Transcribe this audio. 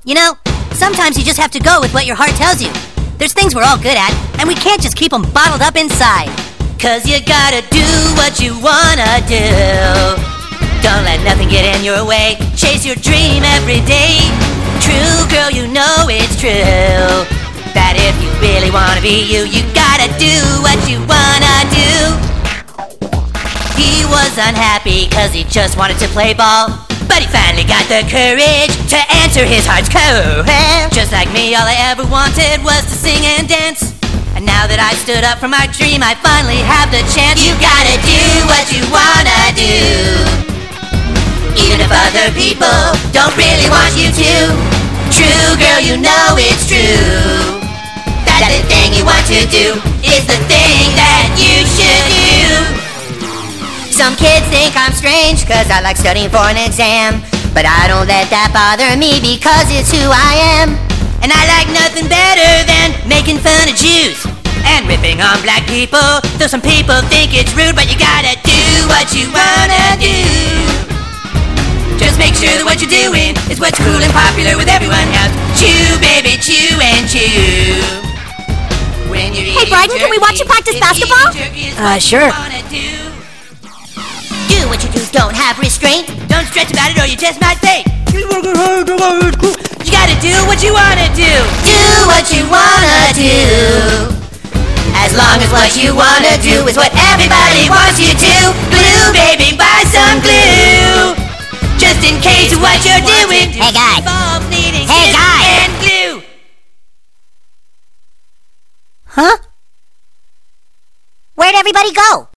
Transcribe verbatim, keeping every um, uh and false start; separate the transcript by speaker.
Speaker 1: You know, sometimes you just have to go with what your heart tells you. There's things we're all good at, and we can't just keep them bottled up inside. Cause you gotta do what you wanna do. Don't let nothing get in your way. Chase your dream every day. True girl, you know it's true, that if you really wanna be you, you gotta do what you wanna do. He was unhappy cause he just wanted to play ball, but he finally got the courage to answer his heart's call. Just like me, all I ever wanted was to sing and dance, and now that I stood up for my dream, I finally have the chance. You gotta do what you wanna do, even if other people don't really want you to. True girl, you know it's true, that the thing you want to do is the thing that you should do. Some kids think I'm strange cause I like studying for an exam, but I don't let that bother me because it's who I am. And I like nothing better than making fun of Jews and ripping on black people. Though some people think it's rude, but you gotta do what you wanna do. Just make sure that what you're doing is what's cool and popular with everyone else. Chew, baby, chew and chew. When you're
Speaker 2: Hey, Bryden, can we watch you practice basketball?
Speaker 1: Uh, sure. Do what you do, don't have restraint. Don't stretch about it or you just might faint. You gotta do what you wanna do. Do what you wanna do, as long as what you wanna do is what everybody wants you to. Glue, baby, buy some glue, just in case of what you're doing.
Speaker 2: Hey, guys. Hey, guys.
Speaker 1: And glue. Huh?
Speaker 2: Where'd everybody go?